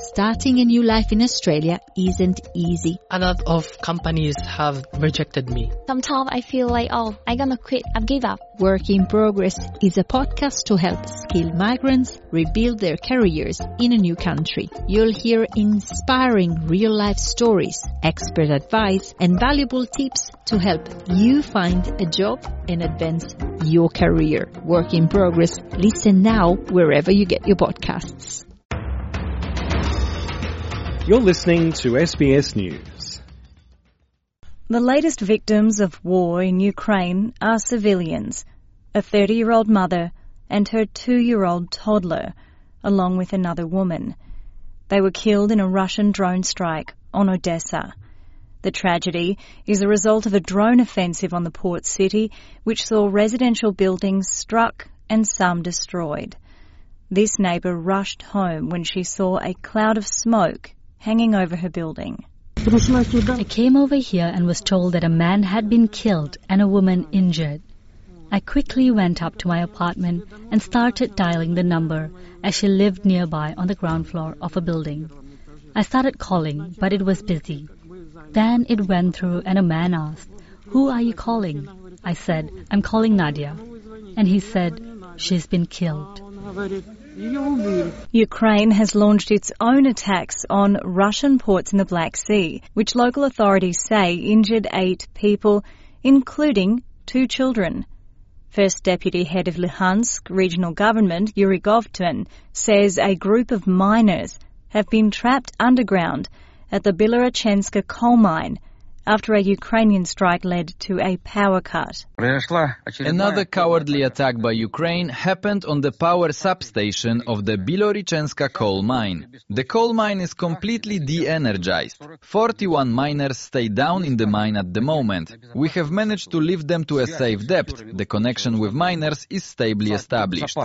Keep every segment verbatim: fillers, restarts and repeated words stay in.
Starting a new life in Australia isn't easy. A lot of companies have rejected me. Sometimes I feel like, oh, I'm gonna quit, I've give up. Work in Progress is a podcast to help skilled migrants rebuild their careers in a new country. You'll hear inspiring real-life stories, expert advice, and valuable tips to help you find a job and advance your career. Work in Progress. Listen now wherever you get your podcasts. You're listening to S B S News. The latest victims of war in Ukraine are civilians, a thirty-year-old mother and her two-year-old toddler, along with another woman. They were killed in a Russian drone strike on Odessa. The tragedy is a result of a drone offensive on the port city, which saw residential buildings struck and some destroyed. This neighbour rushed home when she saw a cloud of smoke hanging over her building. I came over here and was told that a man had been killed and a woman injured. I quickly went up to my apartment and started dialing the number as she lived nearby on the ground floor of a building. I started calling, but it was busy. Then it went through and a man asked, "Who are you calling?" I said, "I'm calling Nadia." And he said, "She's been killed." Ukraine has launched its own attacks on Russian ports in the Black Sea, which local authorities say injured eight people, including two children. First Deputy Head of Luhansk Regional Government, Yuri Govtun, says a group of miners have been trapped underground at the Bilorachenska coal mine after a Ukrainian strike led to a power cut. Another cowardly attack by Ukraine happened on the power substation of the Bilorichenska coal mine. The coal mine is completely de-energized. forty-one miners stay down in the mine at the moment. We have managed to lift them to a safe depth. The connection with miners is stably established.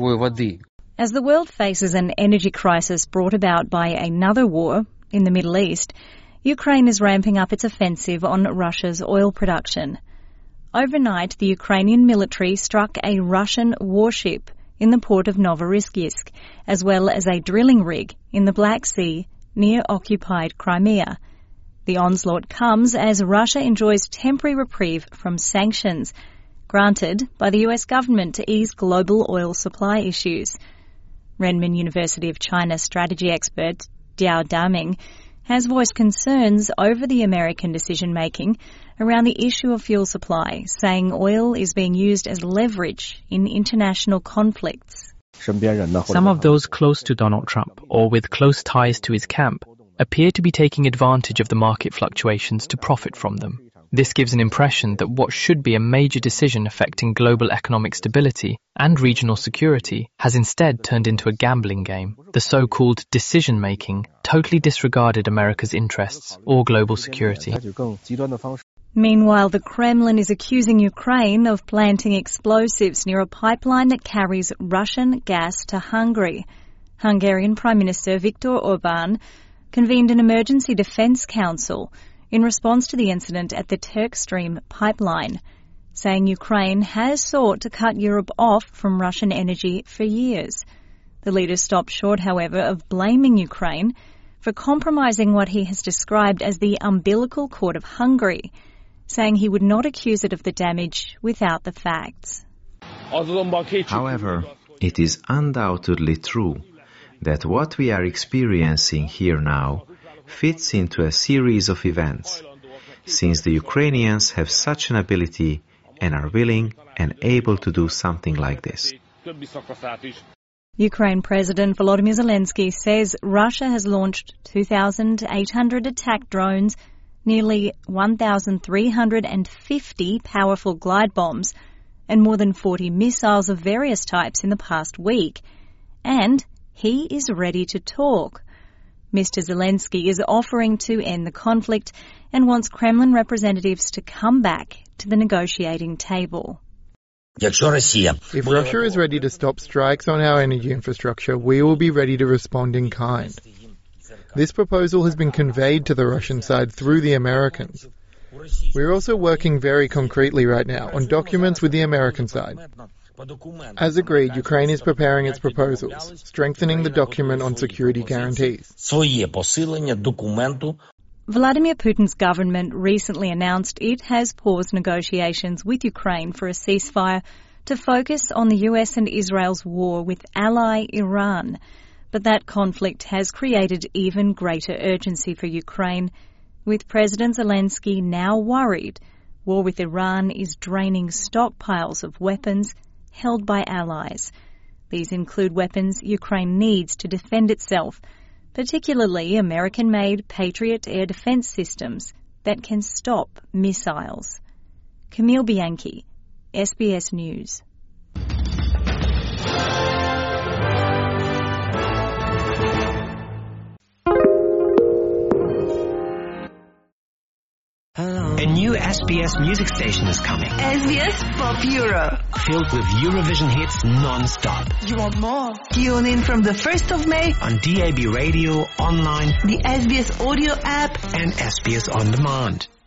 As the world faces an energy crisis brought about by another war in the Middle East, Ukraine is ramping up its offensive on Russia's oil production. Overnight, the Ukrainian military struck a Russian warship in the port of Novorossiysk, as well as a drilling rig in the Black Sea near occupied Crimea. The onslaught comes as Russia enjoys temporary reprieve from sanctions granted by the U S government to ease global oil supply issues. Renmin University of China strategy expert Diao Daming has voiced concerns over the American decision-making around the issue of fuel supply, saying oil is being used as leverage in international conflicts. Some of those close to Donald Trump or with close ties to his camp appear to be taking advantage of the market fluctuations to profit from them. This gives an impression that what should be a major decision affecting global economic stability and regional security has instead turned into a gambling game. The so-called decision-making totally disregarded America's interests or global security. Meanwhile, the Kremlin is accusing Ukraine of planting explosives near a pipeline that carries Russian gas to Hungary. Hungarian Prime Minister Viktor Orbán convened an emergency defence council in response to the incident at the Turkstream pipeline, saying Ukraine has sought to cut Europe off from Russian energy for years. The leader stopped short, however, of blaming Ukraine for compromising what he has described as the umbilical cord of Hungary, saying he would not accuse it of the damage without the facts. However, it is undoubtedly true that what we are experiencing here now fits into a series of events, since the Ukrainians have such an ability and are willing and able to do something like this. Ukraine President Volodymyr Zelensky says Russia has launched two thousand eight hundred attack drones, nearly one thousand three hundred fifty powerful glide bombs, and more than forty missiles of various types in the past week. And he is ready to talk. Mister Zelensky is offering to end the conflict and wants Kremlin representatives to come back to the negotiating table. If Russia is ready to stop strikes on our energy infrastructure, we will be ready to respond in kind. This proposal has been conveyed to the Russian side through the Americans. We're also working very concretely right now on documents with the American side. As agreed, Ukraine is preparing its proposals, strengthening the document on security guarantees. Vladimir Putin's government recently announced it has paused negotiations with Ukraine for a ceasefire to focus on the U S and Israel's war with ally Iran. But that conflict has created even greater urgency for Ukraine, with President Zelensky now worried war with Iran is draining stockpiles of weapons held by allies. These include weapons Ukraine needs to defend itself, particularly American-made Patriot air defense systems that can stop missiles. Camille Bianchi, S B S News. A new S B S music station is coming. S B S Pop Euro. Filled with Eurovision hits non-stop. You want more? Tune in from the first of May on D A B radio, online, the S B S audio app, and S B S On Demand.